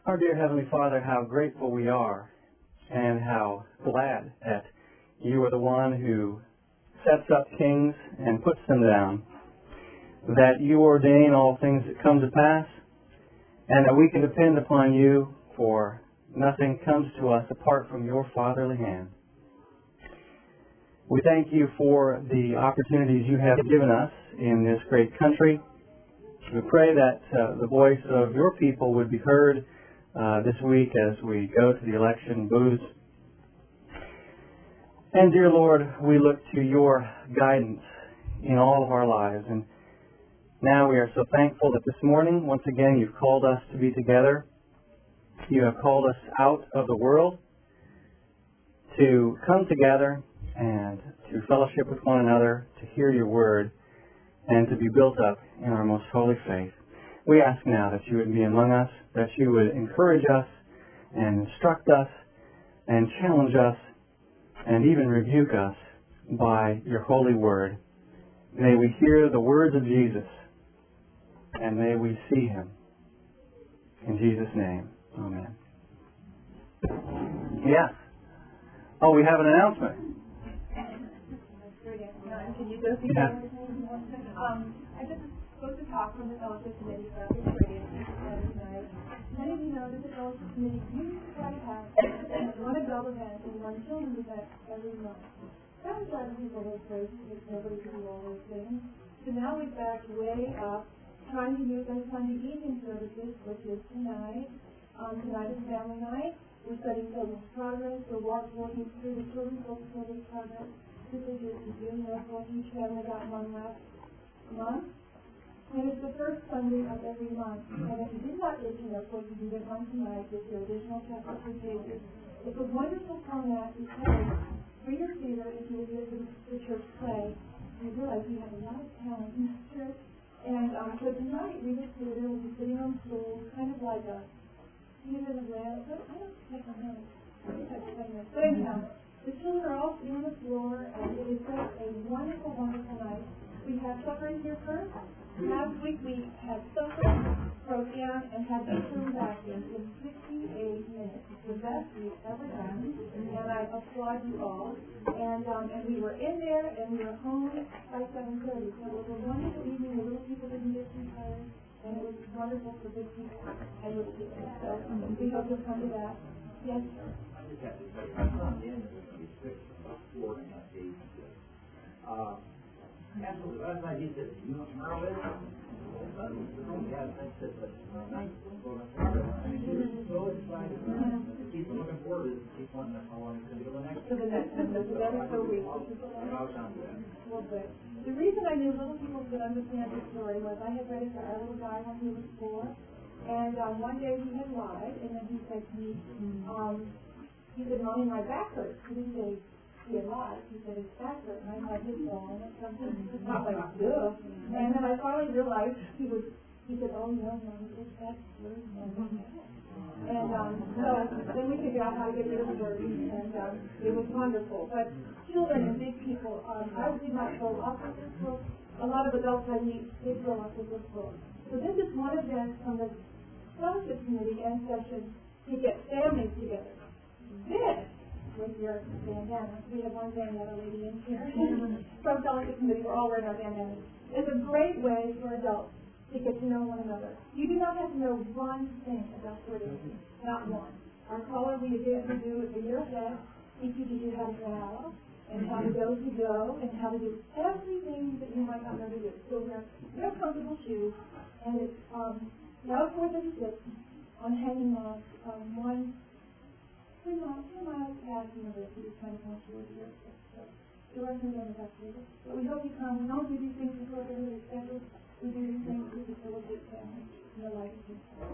Our dear Heavenly Father, how grateful we are and how glad that you are the one who sets up kings and puts them down, that you ordain all things that come to pass, and that we can depend upon you, for nothing comes to us apart from your fatherly hand. We thank you for the opportunities you have given us in this great country. We pray that the voice of your people would be heard this week as we go to the election booths. And dear Lord, we look to your guidance in all of our lives. And now we are so thankful that this morning, once again, you've called us to be together. You have called us out of the world to come together and to fellowship with one another, to hear your word, and to be built up in our most holy faith. We ask now that you would be among us, that you would encourage us and instruct us and challenge us and even rebuke us by your holy word. May we hear the words of Jesus and may we see him. In Jesus' name, amen. Yes. Oh, we have an announcement. Can you go through that? I just spoke to talk from the fellowship committee for this radio tonight. Many of you know that the fellowship committee used to try to have one adult event and one children's event every month. That was driving people a little crazy because nobody could do all those things. So now we've backed way up, trying to use our Sunday evening services, which is tonight. Tonight is family night. We're studying children's progress. We're working through the children's progress. This is your junior for each family got one last month. And it's the first Sunday of every month. And if you did not get to know, of course, you can get one tonight with your additional chapter 3 pages. It's a wonderful format because for your theater, if you hear the church play, you realize we have a lot of talent in this church. And so tonight, Reader's Theater will be sitting on stools, kind of like a theater in the rail. I don't take my notes. But anyhow, the children are all sitting on the floor, and it is such a wonderful, wonderful night. We have supper here first. Last week we had supper, broke down, and had the room back in 68 minutes. It's the best we've ever done, and I applaud you all. And we were in there, and we were home by 7:30. So it was a wonderful evening. The little people didn't get too tired, and it was wonderful for big people and little people. So we hope you'll come to that. Yes, sir. Absolutely. Last night he said, you know, tomorrow is? Yeah, I said, but so excited. Keep looking forward to keep wanting how long it's going to go next. To the next one. That is so well, good. The reason I knew little people could understand the story was I had read it to our little guy when he was 4. And one day he had lied, and then he said to me, he said, Mommy, my back hurts. He didn't say he had lied. He said his back hurt, and I had his wrong. And something not like, duh. And then I finally realized he said, oh, no, Mommy, his back hurt. And so then we figured out how to get rid of the burden, and it was wonderful. But children and big people, I did not grow up with this book. A lot of adults I meet did grow up with this book. So this is one event from the fellowship committee and session to get families together. This was your bandana. We have one bandana lady in here from fellowship committee. We're all wearing our bandanas. It's a great way for adults to get to know one another. You do not have to know one thing about Buddhism, not one. Our caller we did do is a year ahead, teaches you how to bow and how to go and how to do everything that you might not know to do. So we're real comfortable shoes, and it's now 4:36 on hanging off 2 miles past University, 20 towards here. So the rest of them is up here. But we hope you come. We don't do these things before everybody's scheduled. We do these things to facilitate family in the life of people.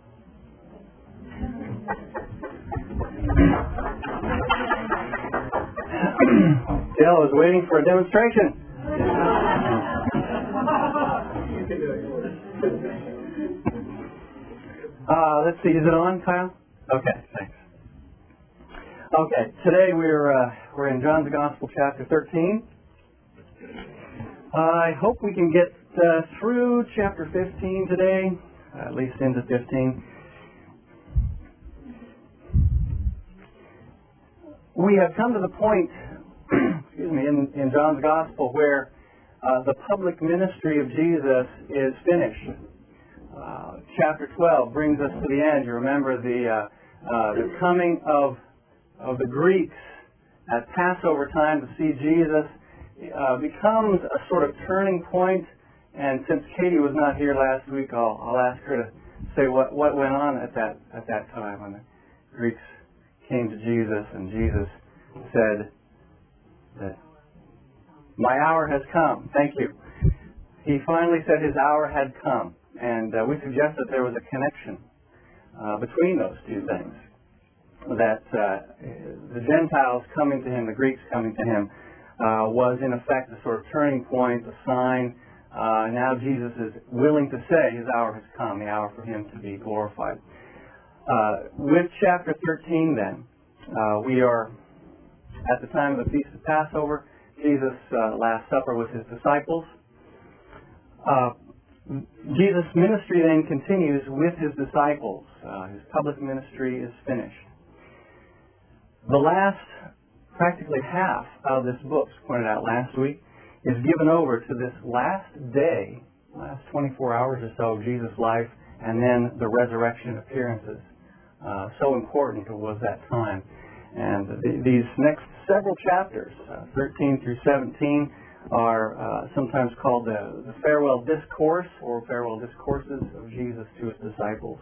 Dale is waiting for a demonstration. Let's see, is it on, Kyle? Okay, thanks. Okay, today we're in John's Gospel, chapter 13. I hope we can get through chapter 15 today, at least into 15. We have come to the point, excuse me, in John's Gospel where the public ministry of Jesus is finished. Chapter 12 brings us to the end. You remember the coming of the Greeks at Passover time to see Jesus becomes a sort of turning point. And since Katie was not here last week, I'll ask her to say what went on at that time when the Greeks came to Jesus and Jesus said that my hour has come. Thank you. He finally said his hour had come, and we suggest that there was a connection between those two things. That the Gentiles coming to him, the Greeks coming to him, was in effect a sort of turning point, a sign. Now Jesus is willing to say his hour has come, the hour for him to be glorified. With chapter 13 then, we are at the time of the Feast of Passover, Jesus' Last Supper with his disciples. Jesus' ministry then continues with his disciples. His public ministry is finished. The last, practically half of this book, pointed out last week, is given over to this last day, last 24 hours or so of Jesus' life, and then the resurrection appearances. So important was that time. And these next several chapters, 13 through 17, are sometimes called the farewell discourse or farewell discourses of Jesus to his disciples.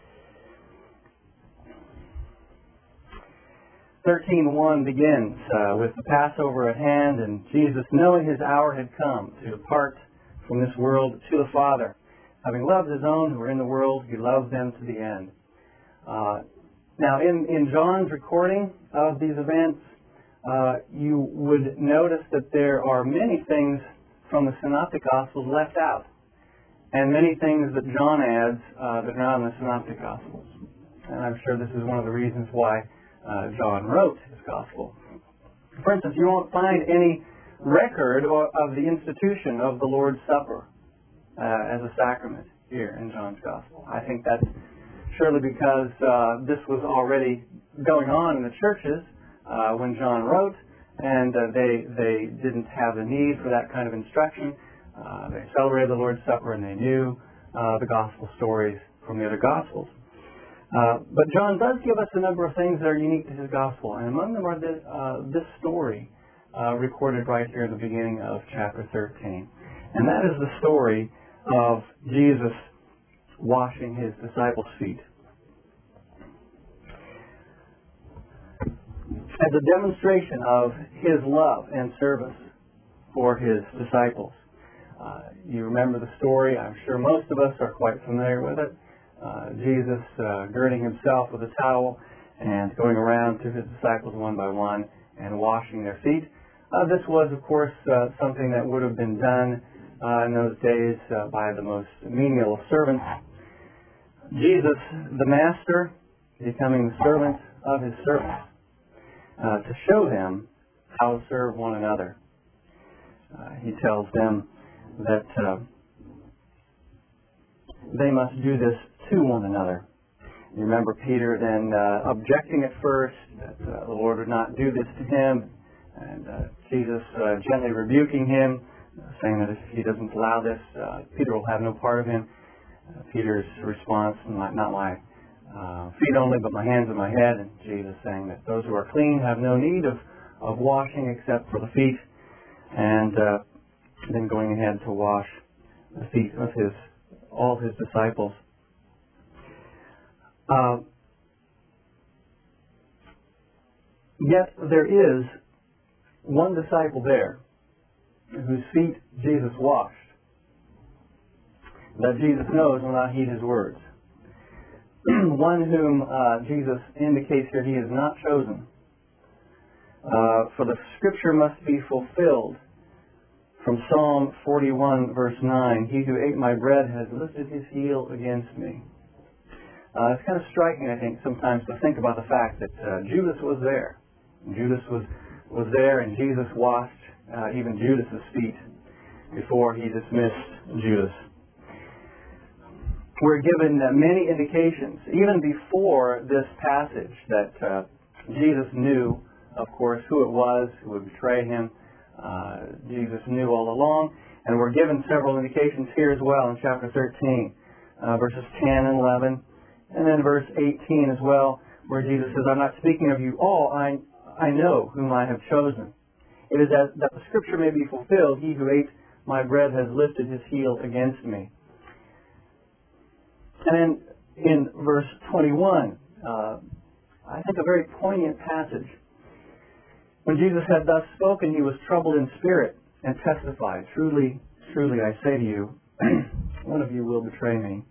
13:1 begins with the Passover at hand, and Jesus, knowing his hour had come to depart from this world to the Father. Having loved his own who were in the world, he loved them to the end. Now, in John's recording of these events, you would notice that there are many things from the Synoptic Gospels left out, and many things that John adds that are not in the Synoptic Gospels. And I'm sure this is one of the reasons why John wrote his Gospel. For instance, you won't find any record of the institution of the Lord's Supper as a sacrament here in John's Gospel. I think that's surely because this was already going on in the churches when John wrote, and they didn't have the need for that kind of instruction. They celebrated the Lord's Supper, and they knew the Gospel stories from the other Gospels. But John does give us a number of things that are unique to his Gospel, and among them are this story recorded right here in the beginning of chapter 13. And that is the story of Jesus washing his disciples' feet. As a demonstration of his love and service for his disciples. You remember the story. I'm sure most of us are quite familiar with it. Jesus girding himself with a towel and going around to his disciples one by one and washing their feet. This was, of course, something that would have been done in those days by the most menial of servants. Jesus, the master, becoming the servant of his servants to show them how to serve one another. He tells them that they must do this to one another. You remember Peter then objecting at first that the Lord would not do this to him, and Jesus gently rebuking him, saying that if he doesn't allow this, Peter will have no part of him. Peter's response, not my feet only, but my hands and my head, and Jesus saying that those who are clean have no need of washing except for the feet, and then going ahead to wash the feet of all his disciples. Yet there is one disciple there whose feet Jesus washed, that Jesus knows will not heed his words. One whom Jesus indicates here he has not chosen. For the scripture must be fulfilled from Psalm 41, verse 9, he who ate my bread has lifted his heel against me. It's kind of striking, I think, sometimes to think about the fact that Judas was there. Judas was there, and Jesus washed even Judas's feet before he dismissed Judas. We're given many indications, even before this passage, that Jesus knew of course, who it was who would betray him. Jesus knew all along, and we're given several indications here as well in chapter 13, verses 10 and 11, and then verse 18 as well, where Jesus says, I'm not speaking of you all, I know whom I have chosen. It is that the scripture may be fulfilled, he who ate my bread has lifted his heel against me. And then in verse 21, I think a very poignant passage. When Jesus had thus spoken, he was troubled in spirit and testified, Truly, truly, I say to you, one of you will betray me.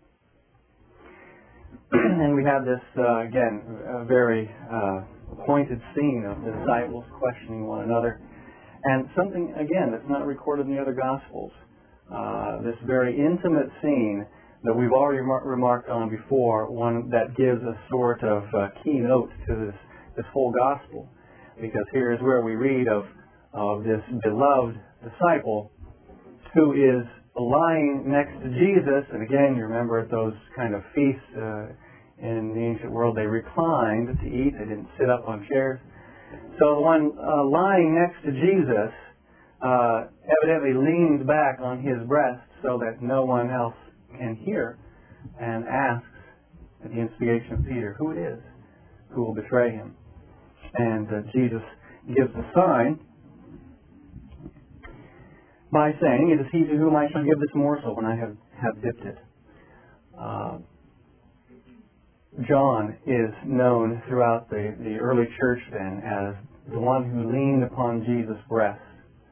And we have this, again, a very pointed scene of the disciples questioning one another. And something, again, that's not recorded in the other Gospels. This very intimate scene that we've already remarked on before, one that gives a sort of keynote to this whole Gospel. Because here is where we read of this beloved disciple who is lying next to Jesus. And again, you remember at those kind of feasts in the ancient world, they reclined to eat. They didn't sit up on chairs. So the one lying next to Jesus evidently leans back on his breast so that no one else can hear, and asks at the instigation of Peter who it is who will betray him. And Jesus gives a sign by saying, it is he to whom I shall give this morsel when I have dipped it. John is known throughout the early church then as the one who leaned upon Jesus' breast.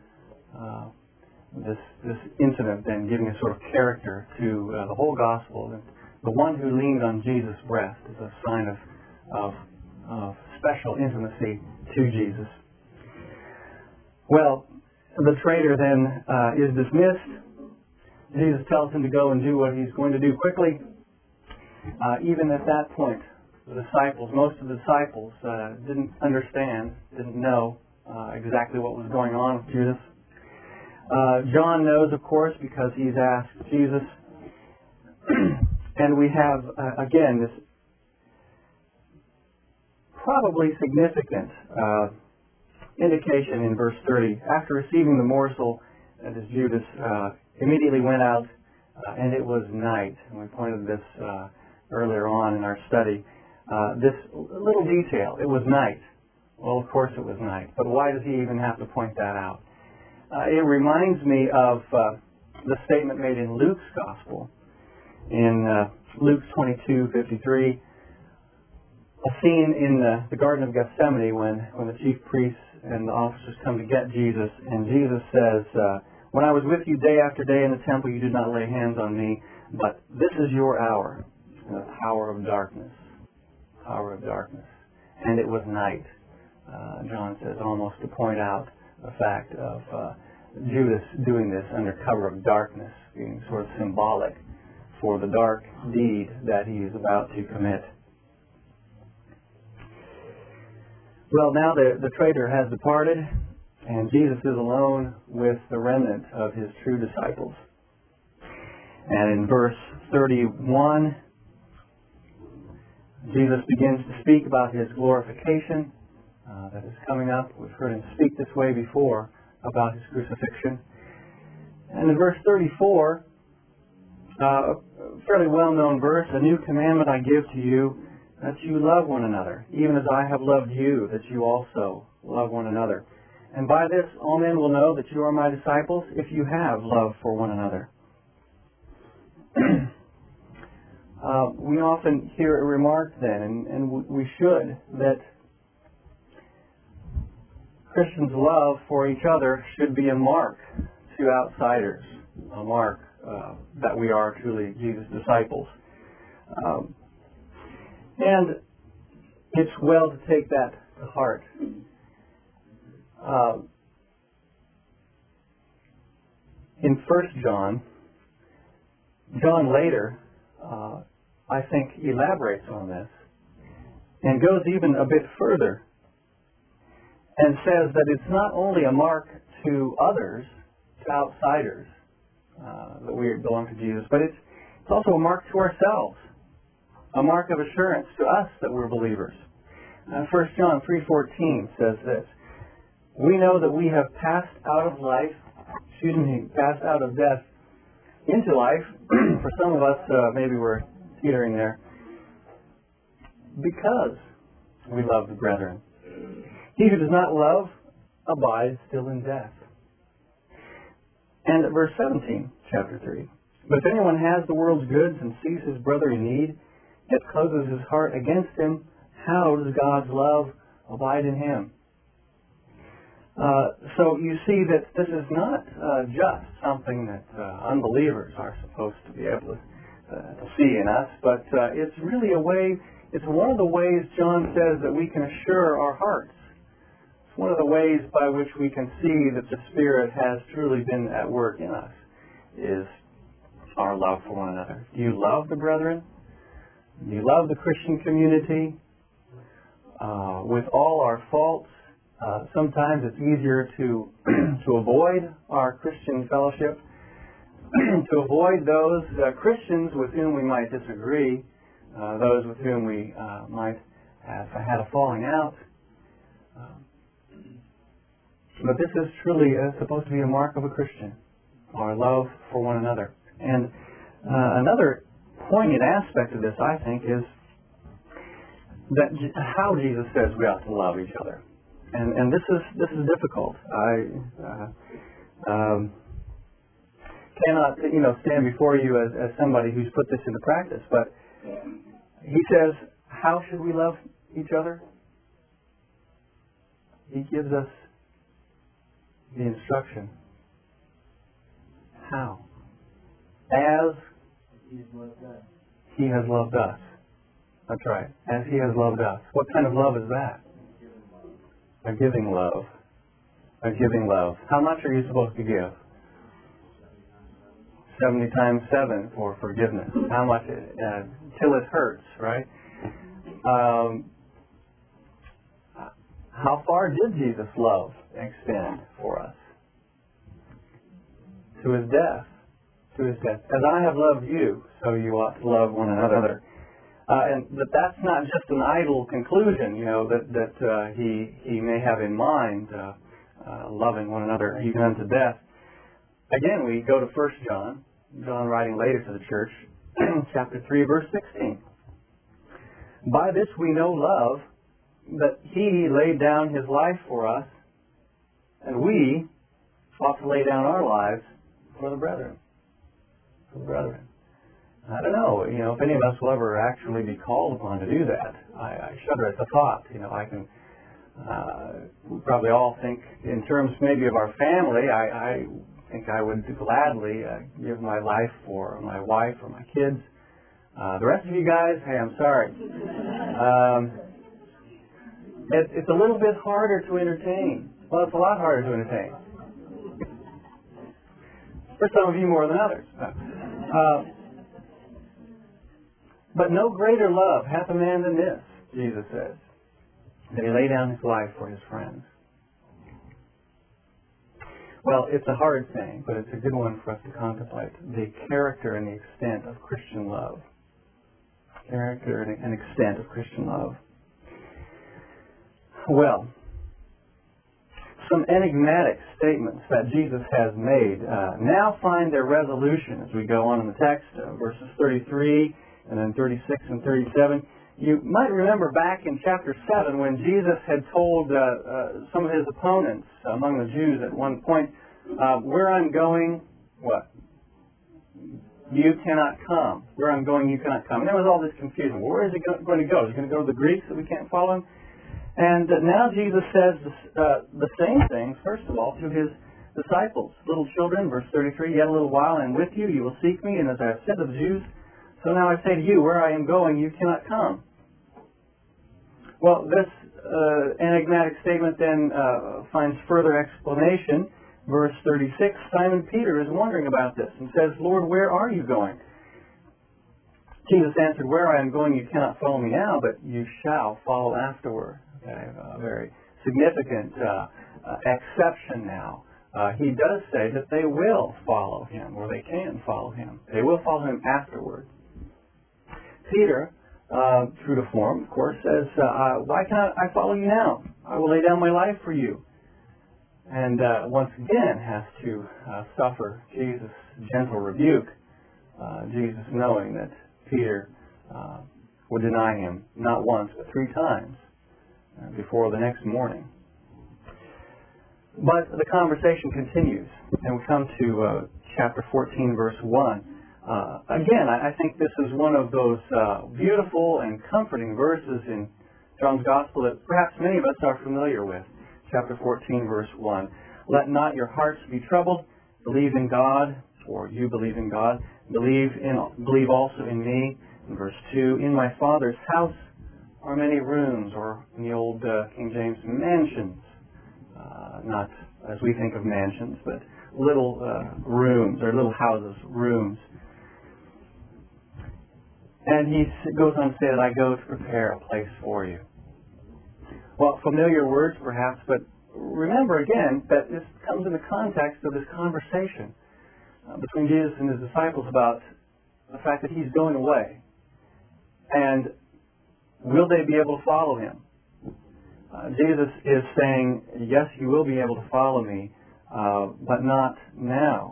This incident then giving a sort of character to the whole gospel. The one who leaned on Jesus' breast is a sign of special intimacy to Jesus. Well, the traitor then is dismissed. Jesus tells him to go and do what he's going to do quickly. Even at that point, most of the disciples didn't understand, didn't know exactly what was going on with Judas. John knows, of course, because he's asked Jesus. And we have, again, this probably significant indication in verse 30. After receiving the morsel, that is Judas, immediately went out, and it was night. And we pointed this earlier on in our study. This little detail, it was night. Well, of course it was night. But why does he even have to point that out? It reminds me of the statement made in Luke's Gospel. In Luke 22:53, a scene in the Garden of Gethsemane when the chief priests and the officers come to get Jesus, and Jesus says, when I was with you day after day in the temple, you did not lay hands on me, but this is your hour, the power of darkness. Power of darkness. And it was night, John says, almost to point out the fact of Judas doing this under cover of darkness, being sort of symbolic for the dark deed that he is about to commit. Well, now the traitor has departed, and Jesus is alone with the remnant of his true disciples. And in verse 31, Jesus begins to speak about his glorification that is coming up. We've heard him speak this way before about his crucifixion. And in verse 34, a fairly well-known verse, a new commandment I give to you, that you love one another, even as I have loved you, that you also love one another. And by this all men will know that you are my disciples, if you have love for one another. We often hear it remarked then, and we should, that Christians' love for each other should be a mark to outsiders, a mark that we are truly Jesus' disciples. And it's well to take that to heart. In 1 John later, I think, elaborates on this and goes even a bit further and says that it's not only a mark to others, to outsiders, that we belong to Jesus, but it's also a mark to ourselves, a mark of assurance to us that we're believers. 1 John 3:14 says this: "We know that we have passed out of passed out of death into life." For some of us, maybe we're teetering there. "Because we love the brethren. He who does not love abides still in death." And at verse 17, chapter 3, "But if anyone has the world's goods and sees his brother in need, yet closes his heart against him, how does God's love abide in him?" So you see that this is not just something that unbelievers are supposed to be able to see in us, but it's really a way, it's one of the ways John says that we can assure our hearts. It's one of the ways by which we can see that the Spirit has truly been at work in us, is our love for one another. Do you love the brethren? Do you love the Christian community? With all our faults, sometimes it's easier to avoid our Christian fellowship, to avoid those Christians with whom we might disagree, those with whom we might have had a falling out. But this is truly supposed to be a mark of a Christian, our love for one another. And another poignant aspect of this, I think, is that how Jesus says we ought to love each other. And this is difficult. I cannot stand before you as somebody who's put this into practice, but he says, how should we love each other? He gives us the instruction. How? As he has loved us. That's right. As he has loved us. What kind of love is that? A giving love. A giving love. How much are you supposed to give? 70 times 7 for forgiveness. How much? Till it hurts, right? How far did Jesus' love extend for us? To his death. To his death. As I have loved you, so you ought to love one another. And that's not just an idle conclusion, that he may have in mind, loving one another even unto death. Again, we go to 1 John, John writing later to the church, chapter 3, verse 16. "By this we know love, that he laid down his life for us, and we ought to lay down our lives for the brethren." For the brethren. I don't know, if any of us will ever actually be called upon to do that. I shudder at the thought. We probably all think in terms maybe of our family. I think I would gladly give my life for my wife or my kids. The rest of you guys, hey, I'm sorry. It's a little bit harder to entertain. Well, it's a lot harder to entertain. For some of you more than others. But no greater love hath a man than this, Jesus says, that he lay down his life for his friends. Well, it's a hard thing, but it's a good one for us to contemplate. The character and the extent of Christian love. Character and extent of Christian love. Well, some enigmatic statements that Jesus has made now find their resolution as we go on in the text, verses 33 and then 36 and 37. You might remember back in chapter 7 when Jesus had told some of his opponents among the Jews at one point, where I'm going, what? You cannot come. Where I'm going, you cannot come. And there was all this confusion. Well, where is he going to go? Is he going to go to the Greeks that we can't follow him? And now Jesus says the same thing, first of all, to his disciples. Little children, verse 33, "Yet a little while I am with you, you will seek me, and as I have said to the Jews, so now I say to you, where I am going, you cannot come." Well, this enigmatic statement then finds further explanation. Verse 36, Simon Peter is wondering about this and says, "Lord, where are you going?" Jesus answered, "Where I am going, you cannot follow me now, but you shall follow afterward." Okay, a very significant exception now. He does say that they will follow him, or they can follow him. They will follow him afterward. Peter true to form, of course, says, why can't I follow you now? I will lay down my life for you. And once again has to suffer Jesus' gentle rebuke, Jesus knowing that Peter would deny him not once but 3 times before the next morning. But the conversation continues, and we come to chapter 14, verse 1. Again, I think this is one of those beautiful and comforting verses in John's Gospel that perhaps many of us are familiar with. Chapter 14, verse 1. Let not your hearts be troubled. Believe in God, or you believe in God. Believe also in me. In verse 2, in my Father's house are many rooms, or in the old King James, mansions. Not as we think of mansions, but little rooms, or little houses, rooms. And he goes on to say that I go to prepare a place for you. Well, familiar words perhaps, but remember again that this comes in the context of this conversation between Jesus and his disciples about the fact that he's going away. And will they be able to follow him? Jesus is saying, yes, you will be able to follow me, but not now.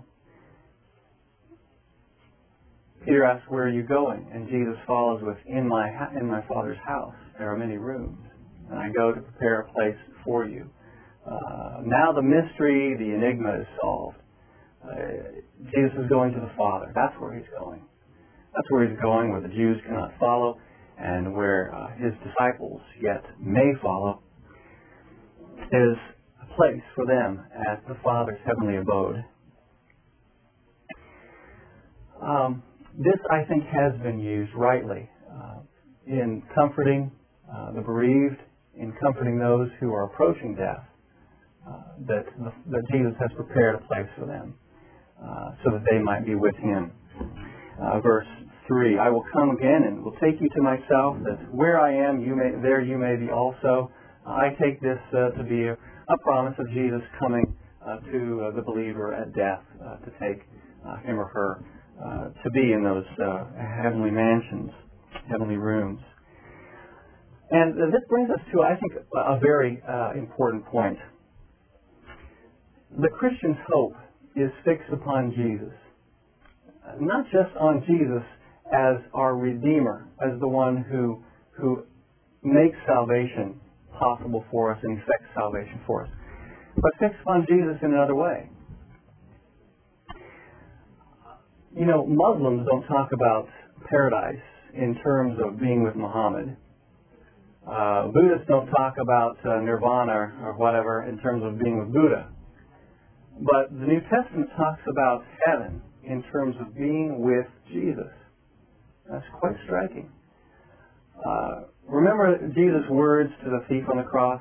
Peter asks, where are you going? And Jesus follows with, in my Father's house there are many rooms, and I go to prepare a place for you. Now the mystery, the enigma is solved. Jesus is going to the Father. That's where he's going. That's where he's going, where the Jews cannot follow, and where his disciples yet may follow, is a place for them at the Father's heavenly abode. This, I think, has been used rightly in comforting the bereaved, in comforting those who are approaching death, that Jesus has prepared a place for them so that they might be with him. Verse 3, I will come again and will take you to myself, that where I am, there you may be also. I take this to be a promise of Jesus coming to the believer at death, to take him or her to be in those heavenly mansions, heavenly rooms. And this brings us to, I think, a very important point. The Christian's hope is fixed upon Jesus. Not just on Jesus as our Redeemer, as the one who makes salvation possible for us and effects salvation for us, but fixed upon Jesus in another way. You know, Muslims don't talk about paradise in terms of being with Muhammad. Buddhists don't talk about nirvana or whatever in terms of being with Buddha. But the New Testament talks about heaven in terms of being with Jesus. That's quite striking. Remember Jesus' words to the thief on the cross?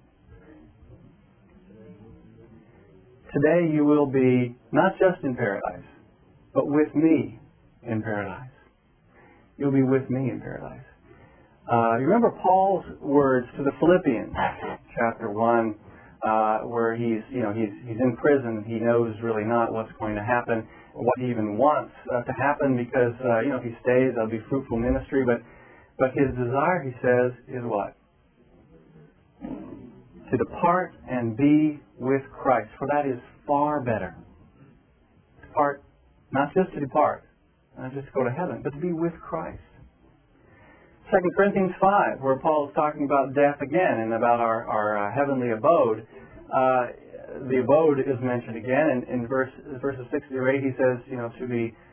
Today you will be not just in paradise, but with me in paradise. You'll be with me in paradise. You remember Paul's words to the Philippians, chapter 1, where he's in prison. He knows really not what's going to happen, or what he even wants to happen, because if he stays, there'll be fruitful ministry. But his desire, he says, is what? To depart and be with Christ, for that is far better. Depart, not just to depart, not just to go to heaven, but to be with Christ. 2 Corinthians 5, where Paul is talking about death again and about our heavenly abode. The abode is mentioned again, and in verses 6 through 8, he says, to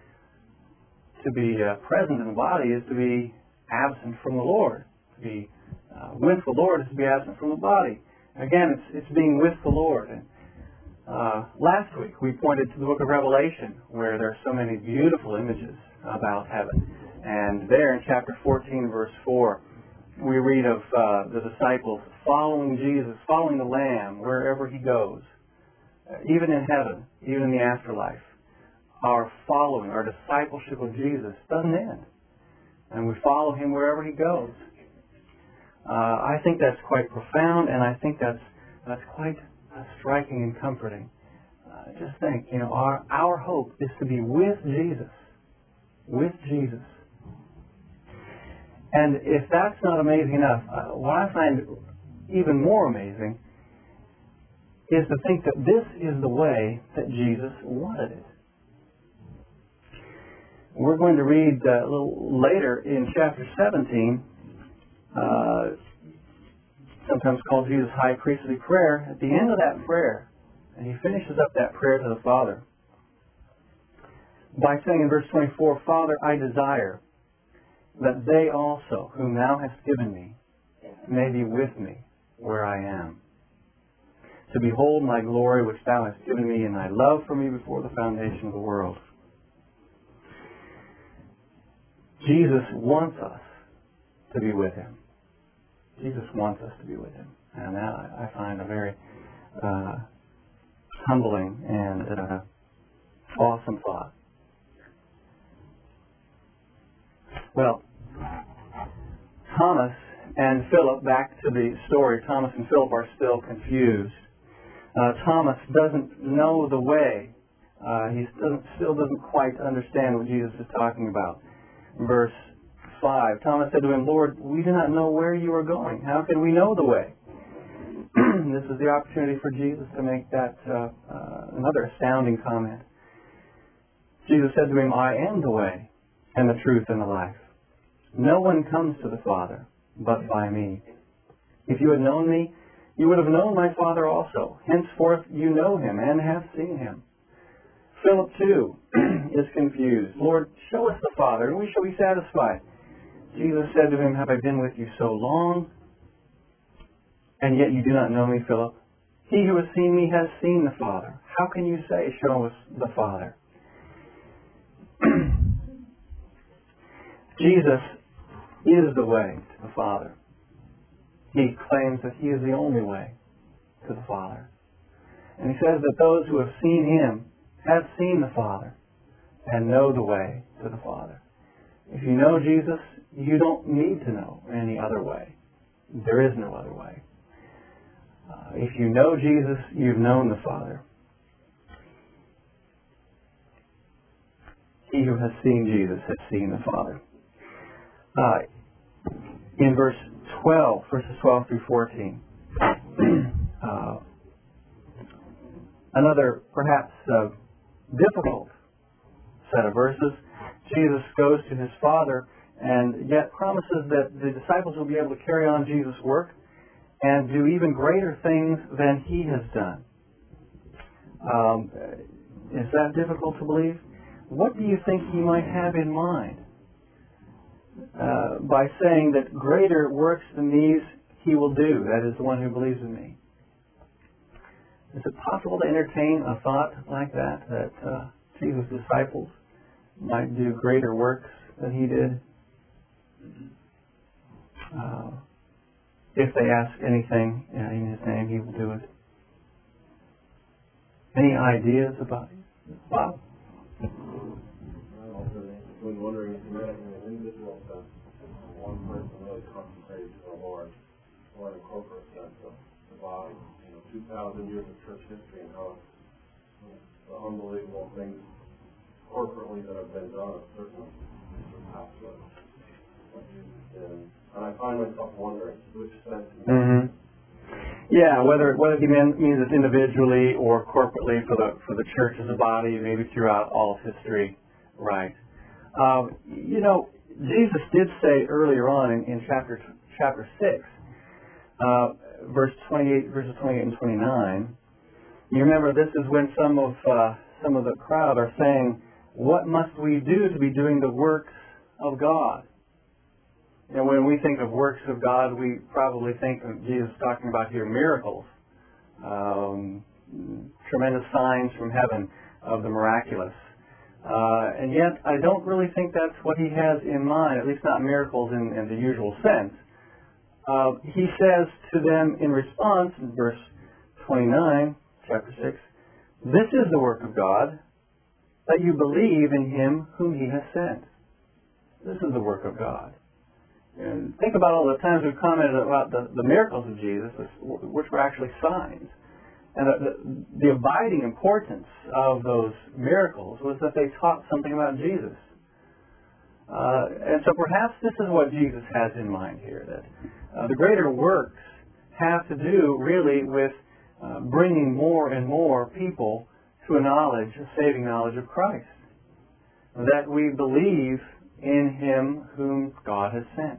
be present in the body is to be absent from the Lord. To be with the Lord is to be absent from the body. Again, it's being with the Lord. And last week we pointed to the book of Revelation, where there are so many beautiful images about heaven. And there in chapter 14, verse 4, we read of the disciples following Jesus, following the Lamb wherever he goes. Even in heaven, even in the afterlife, our following, our discipleship of Jesus doesn't end. And we follow him wherever he goes. I think that's quite profound, and I think that's quite striking and comforting. Just think, our hope is to be with Jesus. With Jesus. And if that's not amazing enough, what I find even more amazing is to think that this is the way that Jesus wanted it. We're going to read a little later in chapter 17, sometimes called Jesus' high priestly prayer. At the end of that prayer, and he finishes up that prayer to the Father by saying in verse 24, Father, I desire that they also, whom thou hast given me, may be with me where I am, to behold my glory which thou hast given me in thy love for me before the foundation of the world. Jesus wants us to be with him. Jesus wants us to be with him. And that I find a very humbling and awesome thought. Well, Thomas and Philip, back to the story, Thomas and Philip are still confused. Thomas doesn't know the way. He still doesn't quite understand what Jesus is talking about. Verse 5, Thomas said to him, Lord, we do not know where you are going. How can we know the way? This is the opportunity for Jesus to make that another astounding comment. Jesus said to him, I am the way and the truth and the life. No one comes to the Father but by me. If you had known me, you would have known my Father also. Henceforth you know him and have seen him. Philip, too, is confused. Lord, show us the Father, and we shall be satisfied. Jesus said to him, have I been with you so long, and yet you do not know me, Philip? He who has seen me has seen the Father. How can you say, show us the Father? Jesus is the way to the Father. He claims that he is the only way to the Father. And he says that those who have seen him have seen the Father and know the way to the Father. If you know Jesus, you don't need to know any other way. There is no other way. If you know Jesus, you've known the Father. He who has seen Jesus has seen the Father. In verses 12 through 14, another perhaps difficult set of verses, Jesus goes to his Father and yet promises that the disciples will be able to carry on Jesus' work and do even greater things than he has done. Is that difficult to believe? What do you think he might have in mind by saying that greater works than these he will do, that is, the one who believes in me? Is it possible to entertain a thought like that Jesus' disciples might do greater works than he did? If they ask anything in his name, he will do it. Any ideas about it? Bob? I've been wondering if you meant in an individual sense, one person really concentrated to the Lord, or in a corporate sense of the body. 2,000 years of church history and how the unbelievable things corporately that have been done have certainly surpassed what Jesus did. And I find myself wondering which sense. Yeah, whether he means it individually or corporately for the church as a body, maybe throughout all of history, right? Jesus did say earlier on in chapter 6, verses 28 and 29. You remember this is when some of the crowd are saying, "What must we do to be doing the works of God?" And when we think of works of God, we probably think of Jesus talking about here miracles, tremendous signs from heaven of the miraculous. And yet, I don't really think that's what he has in mind, at least not miracles in the usual sense. He says to them in response, in verse 29, chapter 6, "This is the work of God, that you believe in him whom he has sent." This is the work of God. And think about all the times we've commented about the miracles of Jesus, which were actually signs. And the abiding importance of those miracles was that they taught something about Jesus. And so perhaps this is what Jesus has in mind here, that the greater works have to do really with bringing more and more people to a saving knowledge of Christ. That we believe in Him whom God has sent.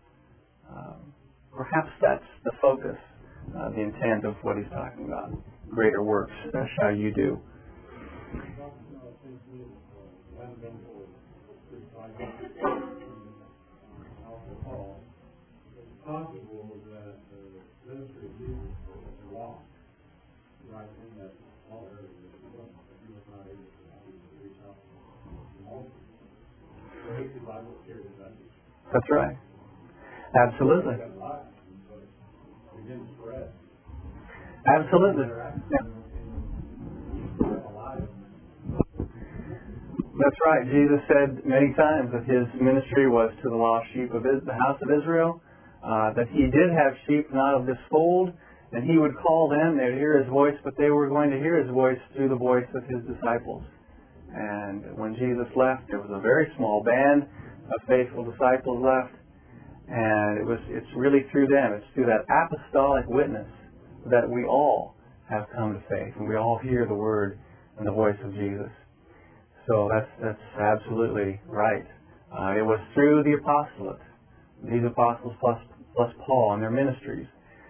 Perhaps that's the focus, the intent of what he's talking about. Greater works shall you do. Possible that the ministry of Jesus was lost right in that small area that he was not able to reach out to multitudes. So he could Bible share his message. That's right. Absolutely. Begin to spread. Absolutely. Yeah. That's right. Jesus said many times that his ministry was to the lost sheep of the house of Israel, that he did have sheep not of this fold, and he would call them, they would hear his voice, but they were going to hear his voice through the voice of his disciples. And when Jesus left, there was a very small band of faithful disciples left, and it's really through them, it's through that apostolic witness that we all have come to faith, and we all hear the word and the voice of Jesus. So that's absolutely right. It was through the apostolate, these apostles plus Paul and their ministries,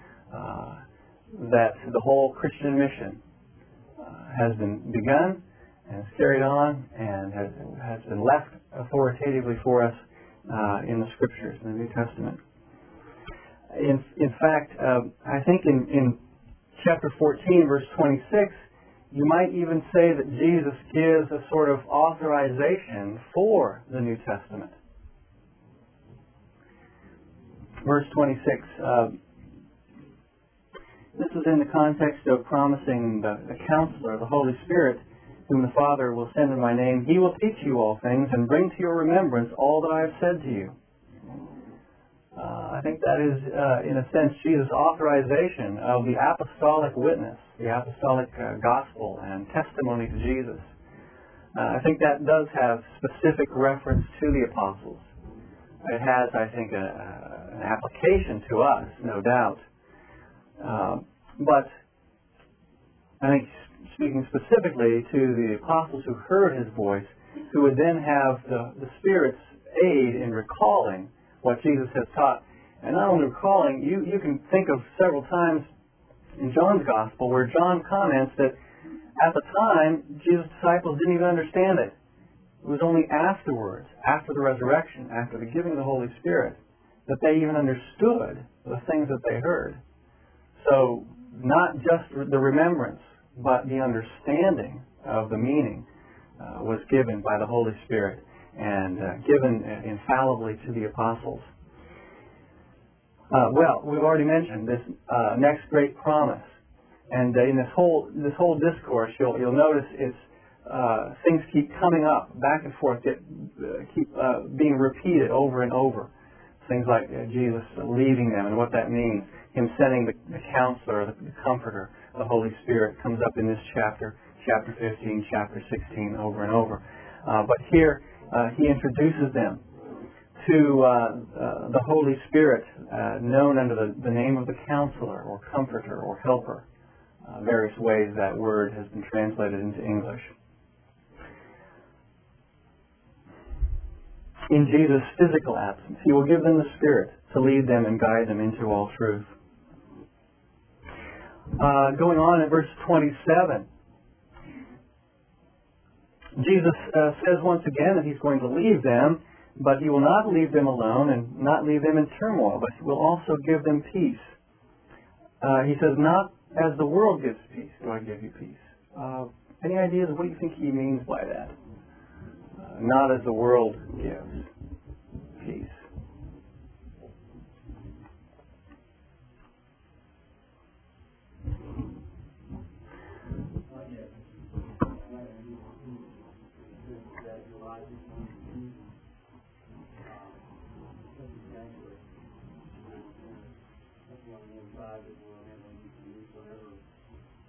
that the whole Christian mission has been begun and carried on and has been left authoritatively for us in the Scriptures, in the New Testament. In fact, I think in chapter 14, verse 26, you might even say that Jesus gives a sort of authorization for the New Testament. Verse 26. This is in the context of promising the Counselor, the Holy Spirit, whom the Father will send in my name. He will teach you all things and bring to your remembrance all that I have said to you. I think that is, in a sense, Jesus' authorization of the apostolic witness, the apostolic gospel and testimony to Jesus. I think that does have specific reference to the apostles. It has, I think, an application to us, no doubt. But I think speaking specifically to the apostles who heard his voice, who would then have the Spirit's aid in recalling what Jesus has taught. And not only recalling, you can think of several times in John's Gospel where John comments that at the time, Jesus' disciples didn't even understand it. It was only afterwards, after the resurrection, after the giving of the Holy Spirit, that they even understood the things that they heard. So, not just the remembrance, but the understanding of the meaning was given by the Holy Spirit and given infallibly to the apostles. Well, we've already mentioned this next great promise, and in this whole discourse, you'll notice it's things keep coming up back and forth, keep being repeated over and over. Things like Jesus leaving them and what that means. Him sending the Counselor, the Comforter, the Holy Spirit comes up in this chapter 15, chapter 16, over and over. But here he introduces them to the Holy Spirit, known under the name of the Counselor or Comforter or Helper. Various ways that word has been translated into English. In Jesus' physical absence, he will give them the Spirit to lead them and guide them into all truth. Going on in verse 27, Jesus says once again that he's going to leave them, but he will not leave them alone and not leave them in turmoil, but he will also give them peace. He says, not as the world gives peace, do I give you peace. Any ideas of what do you think he means by that? Not as the world gives peace.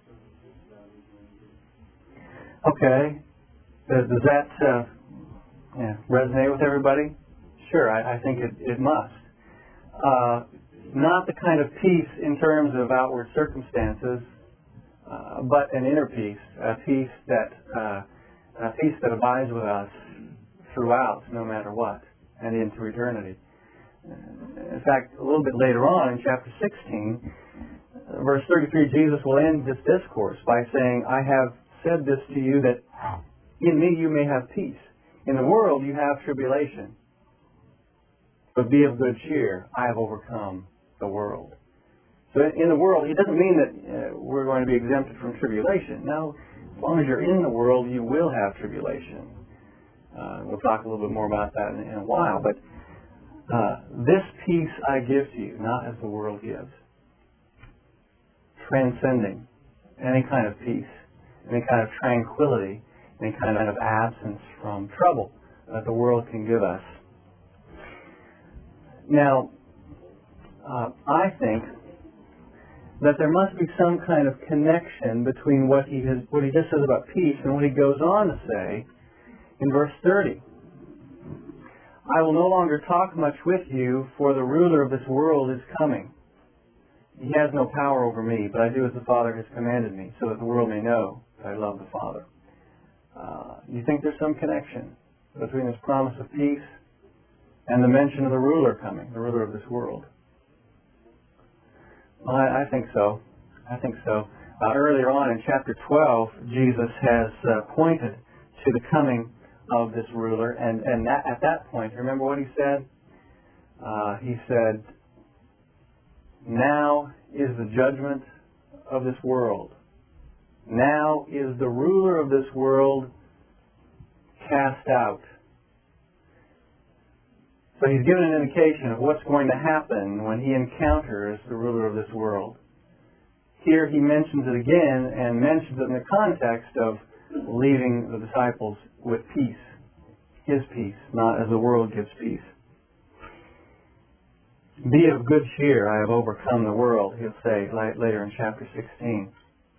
Okay. Does that Yeah. Resonate with everybody? Sure, I think it must. Not the kind of peace in terms of outward circumstances, but an inner peace, a peace that abides with us throughout, no matter what, and into eternity. In fact, a little bit later on in chapter 16, verse 33, Jesus will end this discourse by saying, I have said this to you that in me you may have peace. In the world you have tribulation. But be of good cheer. I have overcome the world. So in the world, he doesn't mean that we're going to be exempted from tribulation. No, as long as you're in the world, you will have tribulation. We'll talk a little bit more about that in a while. But this peace I give to you, not as the world gives. Transcending any kind of peace, any kind of tranquility, any kind of absence from trouble that the world can give us. Now, I think that there must be some kind of connection between what he just says about peace and what he goes on to say in verse 30. I will no longer talk much with you, for the ruler of this world is coming. He has no power over me, but I do as the Father has commanded me, so that the world may know that I love the Father. You think there's some connection between this promise of peace and the mention of the ruler coming, the ruler of this world? Well, I think so. I think so. Earlier on in chapter 12, Jesus has pointed to the coming of this ruler, and at that point, remember what he said? He said, now is the judgment of this world. Now is the ruler of this world cast out. So he's given an indication of what's going to happen when he encounters the ruler of this world. Here he mentions it again, and mentions it in the context of leaving the disciples with peace. His peace, not as the world gives peace. Be of good cheer, I have overcome the world, he'll say later in chapter 16.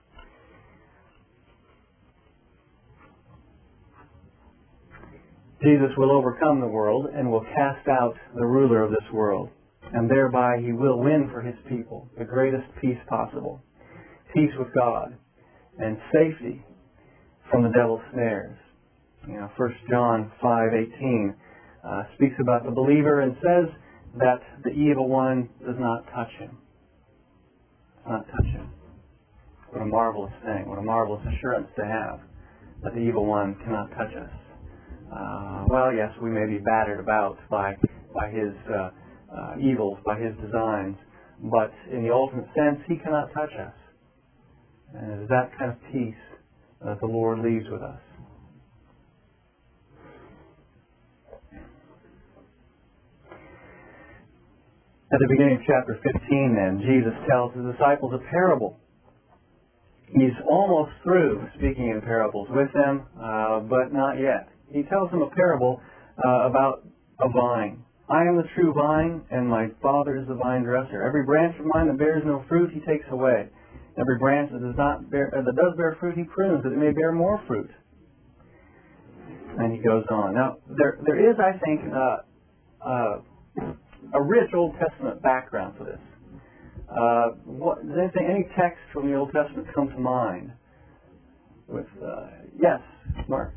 Jesus will overcome the world and will cast out the ruler of this world. And thereby he will win for his people the greatest peace possible. Peace with God and safety from the devil's snares. 1 John 5:18 speaks about the believer and says that the evil one does not touch him. Does not touch him. What a marvelous thing. What a marvelous assurance to have that the evil one cannot touch us. Well, yes, we may be battered about by his evils, by his designs, but in the ultimate sense, he cannot touch us. And it is that kind of peace that the Lord leaves with us. At the beginning of chapter 15, then, Jesus tells his disciples a parable. He's almost through speaking in parables with them, but not yet. He tells them a parable about a vine. I am the true vine, and my Father is the vine dresser. Every branch of mine that bears no fruit, he takes away. Every branch that does bear fruit, he prunes, that it may bear more fruit. And he goes on. Now, there is, I think, a rich Old Testament background for this. Does any text from the Old Testament come to mind? Yes, Mark.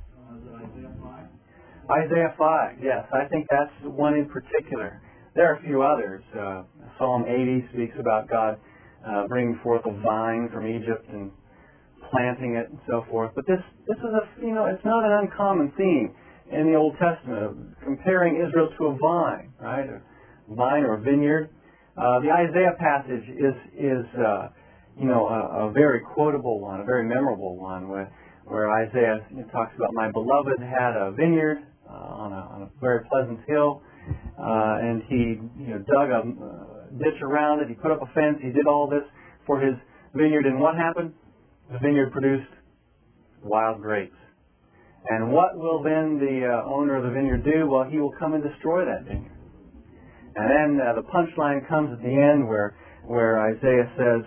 Isaiah 5, yes. I think that's one in particular. There are a few others. Psalm 80 speaks about God bringing forth a vine from Egypt and planting it and so forth. But this is it's not an uncommon theme in the Old Testament, comparing Israel to a vine, right? A vine or a vineyard. The Isaiah passage is a very quotable one, a very memorable one, where Isaiah talks about, my beloved had a vineyard on a very pleasant hill, and he dug a ditch around it, he put up a fence, he did all this for his vineyard, and what happened? The vineyard produced wild grapes. And what will then the owner of the vineyard do? Well, he will come and destroy that vineyard. And then the punchline comes at the end where Isaiah says,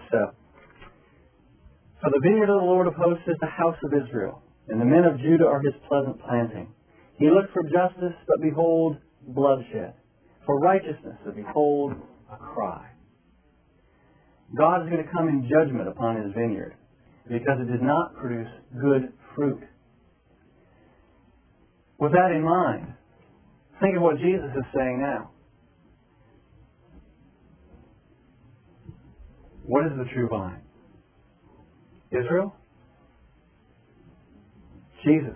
for the vineyard of the Lord of hosts is the house of Israel, and the men of Judah are his pleasant planting. He looked for justice, but behold, bloodshed. For righteousness, but behold, a cry. God is going to come in judgment upon His vineyard because it did not produce good fruit. With that in mind, think of what Jesus is saying now. What is the true vine? Israel? Jesus.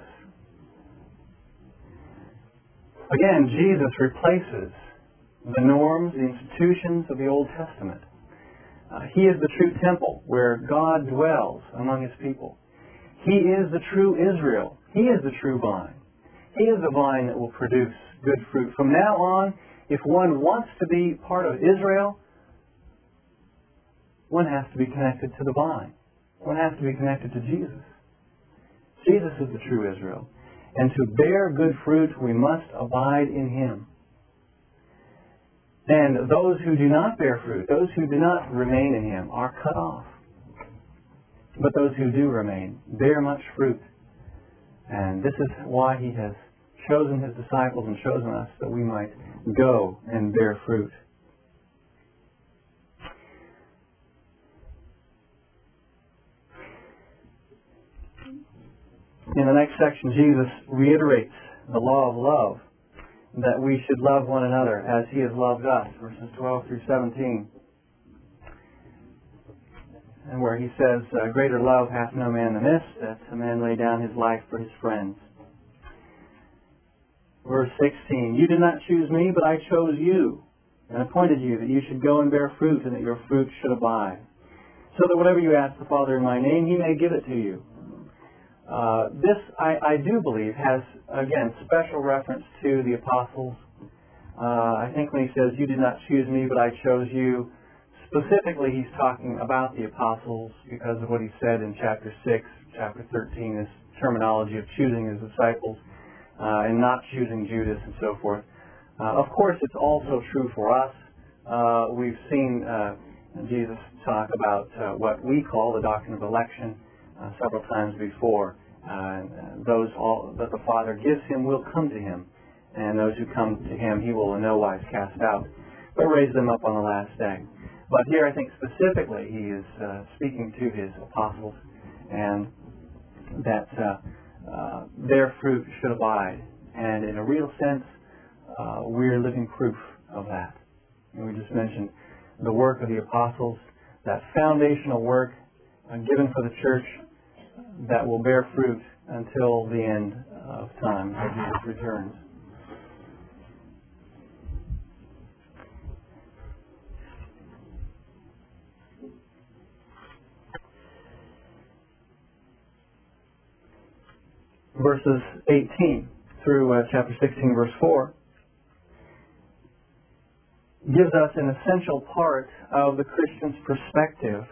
Again, Jesus replaces the norms, the institutions of the Old Testament. He is the true temple where God dwells among His people. He is the true Israel. He is the true vine. He is the vine that will produce good fruit. From now on, if one wants to be part of Israel, one has to be connected to the vine. One has to be connected to Jesus. Jesus is the true Israel. And to bear good fruit, we must abide in Him. And those who do not bear fruit, those who do not remain in Him, are cut off. But those who do remain bear much fruit. And this is why He has chosen His disciples and chosen us, that we might go and bear fruit. In the next section, Jesus reiterates the law of love, that we should love one another as He has loved us, verses 12 through 17. And where He says, greater love hath no man than this, that a man lay down his life for his friends. Verse 16, you did not choose me, but I chose you, and appointed you that you should go and bear fruit, and that your fruit should abide, so that whatever you ask the Father in my name, He may give it to you. This, I do believe, has, again, special reference to the apostles. I think when He says, you did not choose me, but I chose you, specifically He's talking about the apostles because of what He said in chapter 6, chapter 13, this terminology of choosing His disciples and not choosing Judas and so forth. Of course, it's also true for us. We've seen Jesus talk about what we call the doctrine of election several times before. Those that the Father gives Him will come to Him, and those who come to Him He will in no wise cast out, but raise them up on the last day. But here I think specifically He is speaking to His apostles, and that their fruit should abide. And in a real sense, we're living proof of that. And we just mentioned the work of the apostles, that foundational work given for the church that will bear fruit until the end of time, as Jesus returns. Verses 18 through chapter 16, verse 4, gives us an essential part of the Christian's perspective.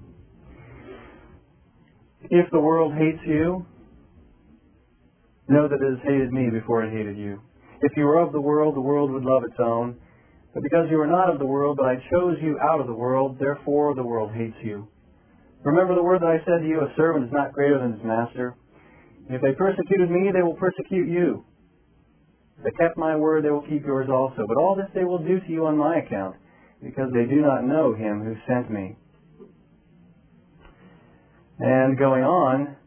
If the world hates you, know that it has hated me before it hated you. If you were of the world would love its own. But because you are not of the world, but I chose you out of the world, therefore the world hates you. Remember the word that I said to you, a servant is not greater than his master. If they persecuted me, they will persecute you. If they kept my word, they will keep yours also. But all this they will do to you on my account, because they do not know Him who sent me. And going on,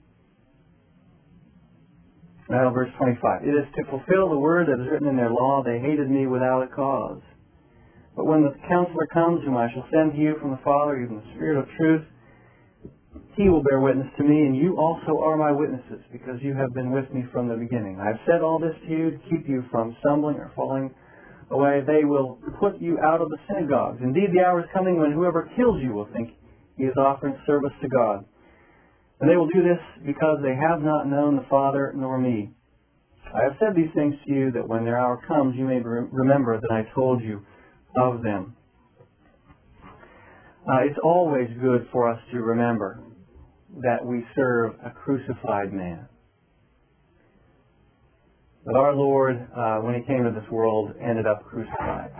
now verse 25. It is to fulfill the word that is written in their law, they hated me without a cause. But when the Counselor comes, whom I shall send to you from the Father, even the Spirit of truth, He will bear witness to me, and you also are my witnesses, because you have been with me from the beginning. I have said all this to you to keep you from stumbling or falling away. They will put you out of the synagogues. Indeed, the hour is coming when whoever kills you will think he is offering service to God. And they will do this because they have not known the Father nor me. I have said these things to you, that when their hour comes, you may remember that I told you of them. It's always good for us to remember that we serve a crucified man. That our Lord, when He came to this world, ended up crucified.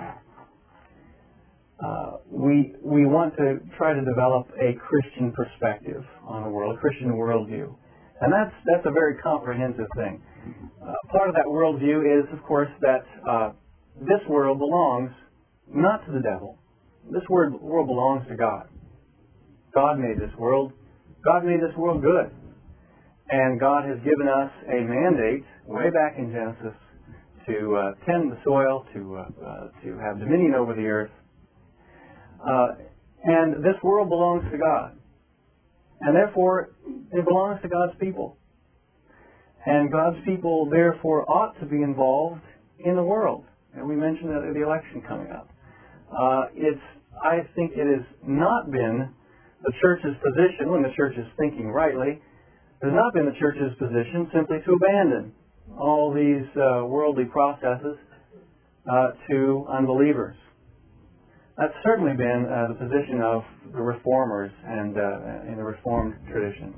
We want to try to develop a Christian perspective on the world, a Christian worldview. And that's a very comprehensive thing. Part of that worldview is, of course, that this world belongs not to the devil. This world belongs to God. God made this world. God made this world good. And God has given us a mandate way back in Genesis to tend the soil, to have dominion over the earth. And this world belongs to God. And therefore, it belongs to God's people. And God's people, therefore, ought to be involved in the world. And we mentioned that the election coming up. I think it has not been the church's position, when the church is thinking rightly, it has not been the church's position simply to abandon all these worldly processes to unbelievers. That's certainly been the position of the reformers and in the Reformed tradition.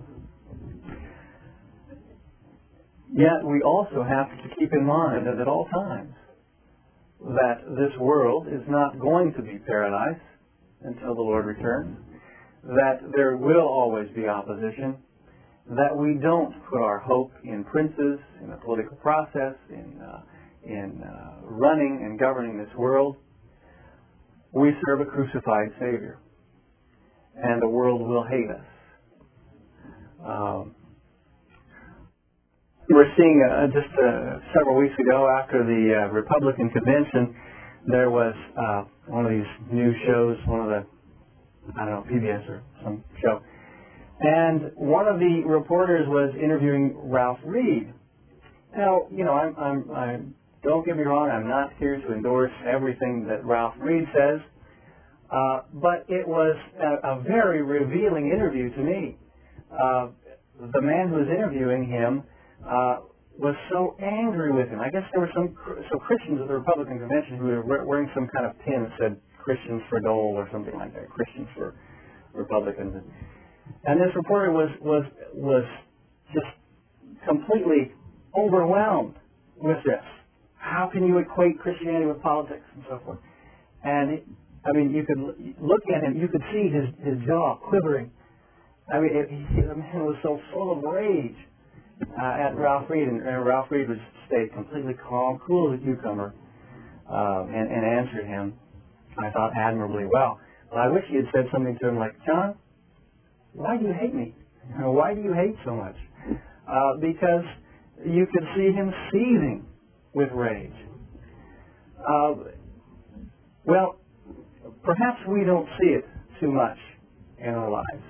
Yet we also have to keep in mind that at all times that this world is not going to be paradise until the Lord returns, that there will always be opposition, that we don't put our hope in princes, in the political process, in running and governing this world. We serve a crucified Savior, and the world will hate us. We were seeing just several weeks ago after the Republican convention, there was one of these news shows, one of the, I don't know, PBS or some show. And one of the reporters was interviewing Ralph Reed. Now, you know, I'm don't get me wrong, I'm not here to endorse everything that Ralph Reed says, but it was a very revealing interview to me. The man who was interviewing him was so angry with him. I guess there were some Christians at the Republican convention who were wearing some kind of pin that said Christians for Dole or something like that, Christians for Republicans. And this reporter was just completely overwhelmed with this. How can you equate Christianity with politics and so forth? And you could look at him, you could see his jaw quivering. I mean, the man was so full of rage at Ralph Reed, and Ralph Reed stayed completely calm, cool as a cucumber, and answered him, I thought, admirably well. But I wish he had said something to him like, John, why do you hate me? Why do you hate so much? Because you could see him seething with rage. Well, perhaps we don't see it too much in our lives.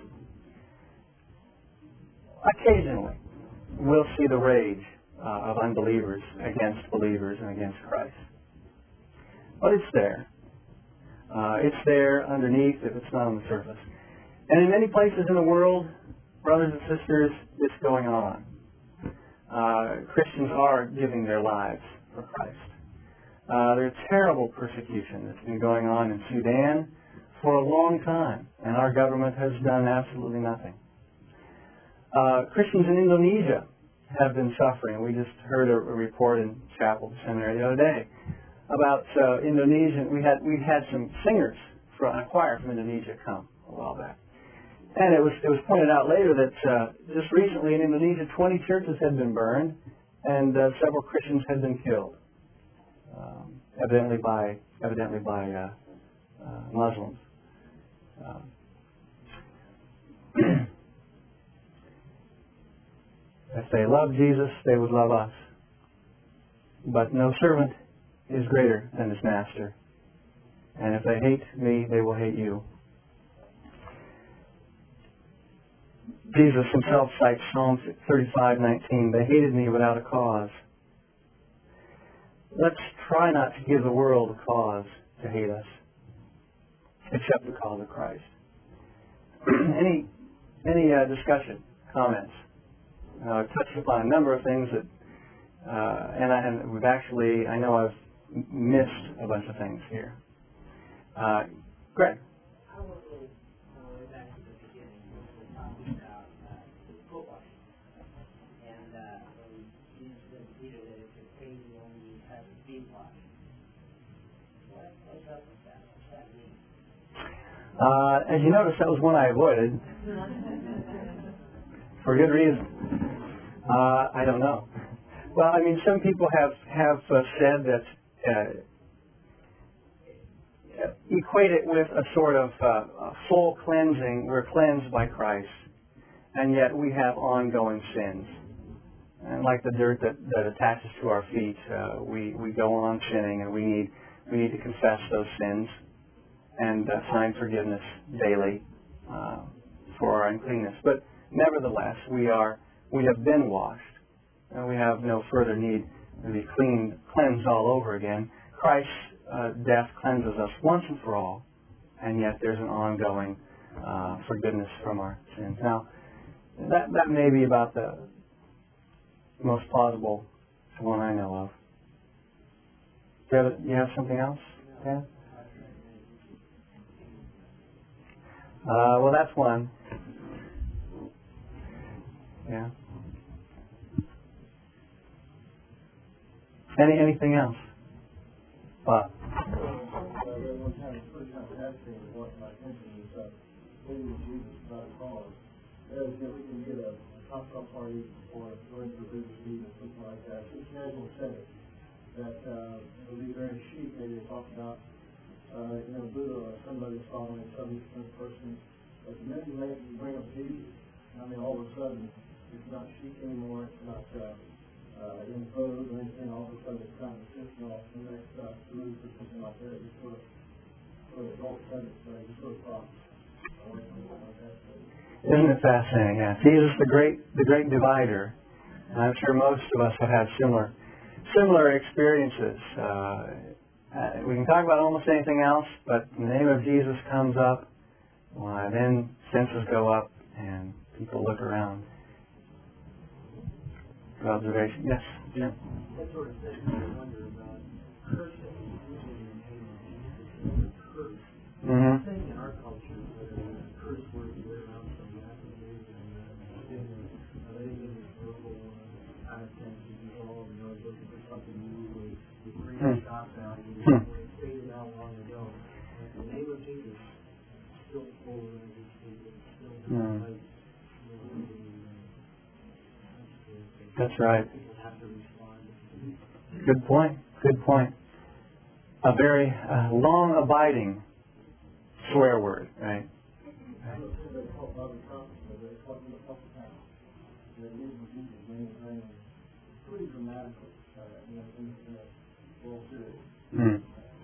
Occasionally, we'll see the rage of unbelievers against believers and against Christ. But it's there. It's there underneath if it's not on the surface. And in many places in the world, brothers and sisters, it's going on. Christians are giving their lives for Christ. There's terrible persecution that's been going on in Sudan for a long time, and our government has done absolutely nothing. Christians in Indonesia have been suffering. We just heard a report in Chapel Seminary the other day about Indonesia. We had some singers from a choir from Indonesia come a while back. And it was pointed out later that just recently in Indonesia, 20 churches had been burned, and several Christians had been killed, evidently by Muslims. If they love Jesus, they would love us. But no servant is greater than his master. And if they hate me, they will hate you. Jesus himself cites Psalm 35:19. They hated me without a cause. Let's try not to give the world a cause to hate us, except the cause of Christ. Any discussion, comments? I've touched upon a number of things that, and we've actually, I know I've missed a bunch of things here. Greg. I want to go way back to the beginning when we were talking about foot washing. And Jesus said to Peter that if you're crazy, you only have to feet wash. What's up with that? What's that mean? As you notice, that was one I avoided. For good reason. I don't know. Well, I mean, some people have said that equate it with a sort of full cleansing. We're cleansed by Christ, and yet we have ongoing sins. And like the dirt that attaches to our feet, we go on sinning, and we need to confess those sins and find forgiveness daily for our uncleanness. But nevertheless, we have been washed, and we have no further need to be cleansed all over again. Christ's death cleanses us once and for all, and yet there's an ongoing forgiveness from our sins. Now, that may be about the most plausible one I know of. Do you have something else? Yeah? Well, that's one. Yeah. Anything else? One kind of first time asking what my attention is waiting with Jesus about a cause. As if we can get a cocktail party or going to a business meeting or something like that. It's a casual setting that will be very chic. Maybe they talk about Buddha or somebody following some person. But the minute you bring up Jesus, I mean, all of a sudden it's not chic anymore. It's not in photos or anything. All of a sudden it's kind of traditional. The next move or something like that. You sort of adult centered. You sort of cross away from something like that. Isn't it fascinating? Yeah. Jesus, the great divider. I'm sure most of us have had similar experiences. We can talk about almost anything else, but the name of Jesus comes up, then senses go up, and people look around. For observation. Yes, Jim. That sort of thing I wonder about cursing, using the name of Jesus as a curse. Mm-hmm. I think in our culture, curse words are around some messages and anything is verbal kind of thing to dissolve, looking for something new, we bring a shock value, we stated out long ago. The name of Jesus is still full of still like, that's right. Good point. Good point. A very long-abiding swear word, right? Pretty dramatically, Mm.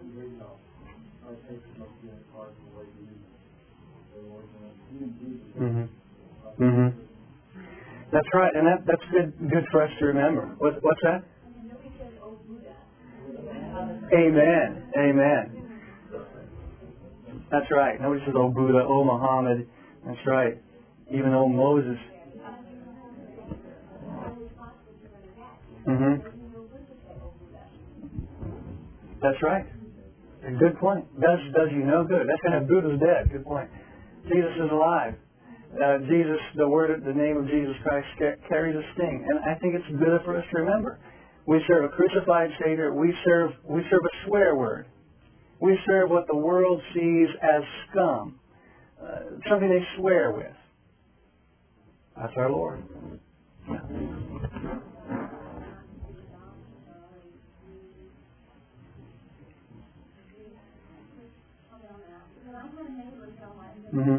Mm-hmm. Mm-hmm. That's right, and that's good for us to remember. What's that? Amen. Amen. That's right. Nobody says, "Oh Buddha," "Oh Muhammad." That's right. Even "Oh Moses." Mm-hmm. That's right. A good point. Does you no good. That's kind of Buddha's dead. Good point. Jesus is alive. Jesus, the name of Jesus Christ carries a sting, and I think it's good for us to remember. We serve a crucified Savior. We serve a swear word. We serve what the world sees as scum, something they swear with. That's our Lord. Yeah. Mm-hmm.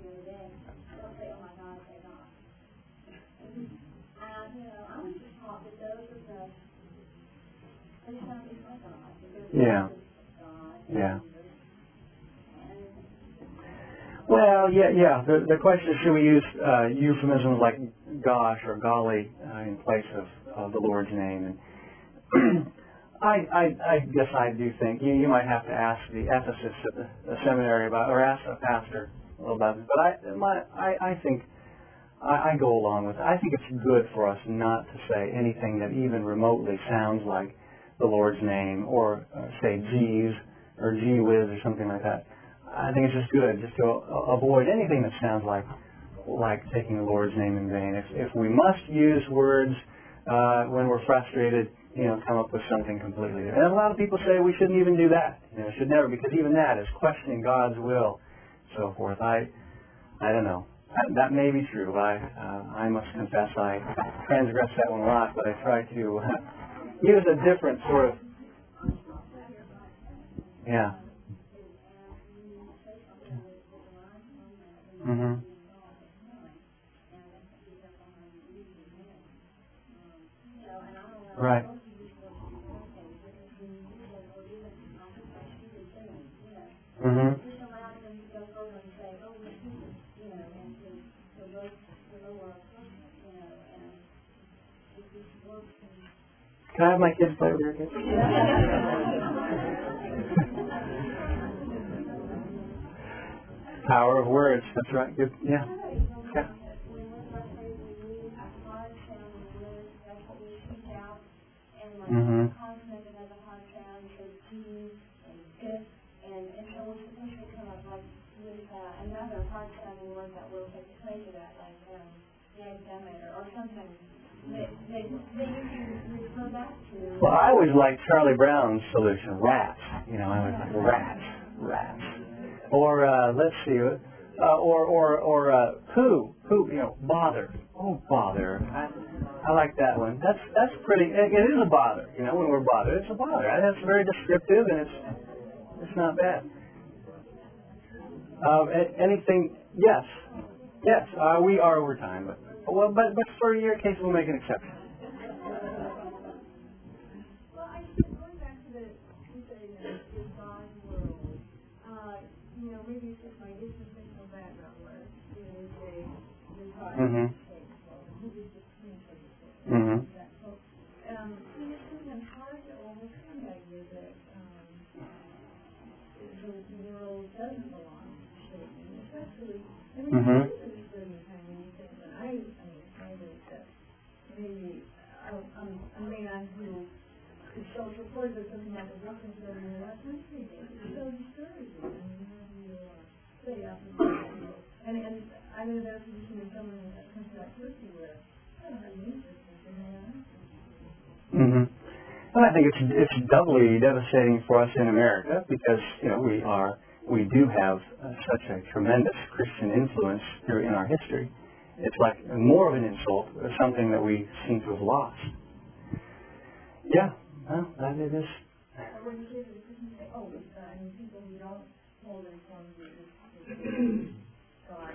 Yeah. Yeah. Well, yeah. The question is, should we use euphemisms like "gosh" or "golly" in place of the Lord's name? And I guess I do think you might have to ask the ethicists at the seminary about, or ask a pastor a little about this. But I think I go along with it. I think it's good for us not to say anything that even remotely sounds like the Lord's name, or say "geez" or "gee whiz" or something like that. I think it's just good just to avoid anything that sounds like taking the Lord's name in vain. If we must use words when we're frustrated, come up with something completely different. And a lot of people say we shouldn't even do that. Should never, because even that is questioning God's will, so forth. I don't know. That may be true. I must confess I transgress that one a lot, but I try to use a different sort of, yeah. Mhm. Right. Mhm. Can I have my kids play with your kids? Power of words. That's right. Good. Yeah. Yeah. Mhm. Another hard sounding word that will take the place of that, like or something. They can refer back to. Well, I always liked Charlie Brown's solution, rats. I always like rats. Or let's see, poo, bother. Oh, bother. I like that one. That's pretty. It is a bother. When we're bothered, it's a bother. That's very descriptive, and it's not bad. Anything? Yes. We are over time, but for your case, we'll make an exception. Well, I think going back to the God's world, maybe it's just my institutional background where we say there's God. Mhm. Mhm. It's sometimes hard to overcome the idea that the world doesn't belong to Satan, especially. Mhm. I think that maybe a man who could show support for something like a reference to the last country, it's so discouraging. How do you stay up and I'm in a better position than someone in a country like Turkey where I don't have any interest in that. Mhm. And I think it's doubly devastating for us in America because we do have such a tremendous Christian influence here in our history. It's like more of an insult, or something that we seem to have lost. Yeah, well, that it is. When you say that the Christians say, people who don't hold it from God,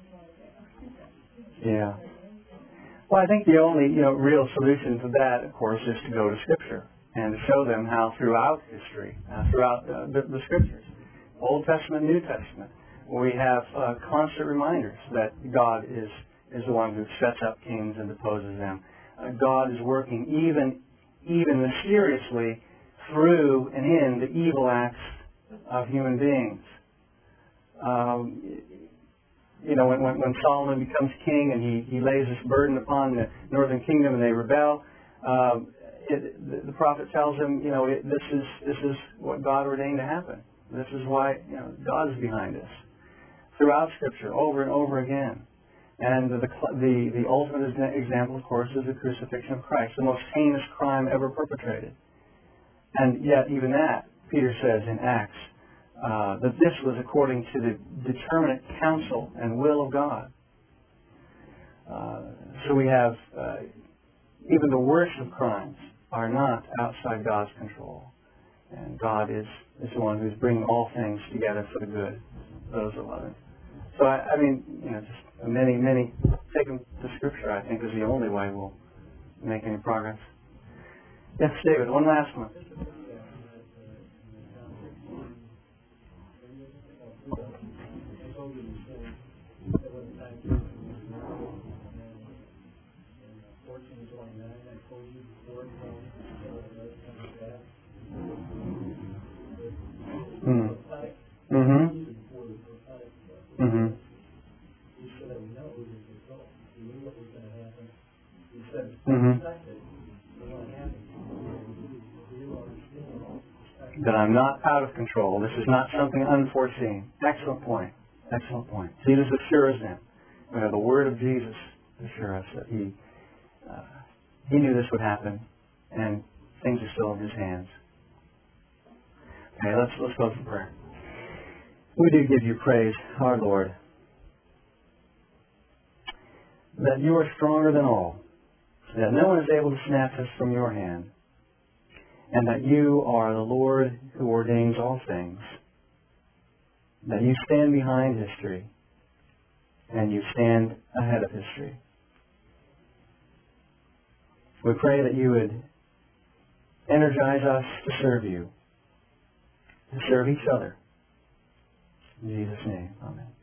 yeah. Well, I think the only real solution to that, of course, is to go to Scripture and to show them how throughout history, throughout the Scriptures, Old Testament, New Testament, we have constant reminders that God is the one who sets up kings and deposes them. God is working even mysteriously through and in the evil acts of human beings. When Solomon becomes king and he lays this burden upon the northern kingdom and they rebel, the prophet tells him, this is what God ordained to happen. This is why God is behind this. Throughout Scripture, over and over again. And the ultimate example, of course, is the crucifixion of Christ, the most heinous crime ever perpetrated. And yet, even that, Peter says in Acts, that this was according to the determinate counsel and will of God. So we have even the worst of crimes are not outside God's control. And God is the one who's bringing all things together for the good of those that love Him. So, just many taking to Scripture, I think, is the only way we'll make any progress. Yes, David, one last one. That I'm not out of control. This is not something unforeseen. Excellent point. Excellent point. Jesus assures them. We have the word of Jesus to assure us that He knew this would happen, and things are still in His hands. Okay, let's go for prayer. We do give You praise, our Lord. that you are stronger than all, that no one is able to snatch us from your hand, and that you are the Lord who ordains all things, that you stand behind history, and you stand ahead of history. We pray that you would energize us to serve you, to serve each other. In Jesus' name, amen.